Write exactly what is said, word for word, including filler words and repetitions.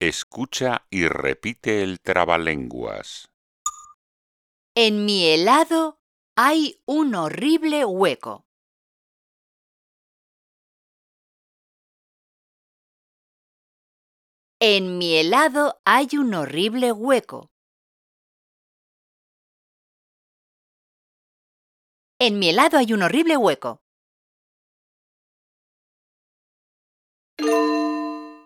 Escucha y repite el trabalenguas. En mi helado hay un horrible hueco. En mi helado hay un horrible hueco. En mi helado hay un horrible hueco.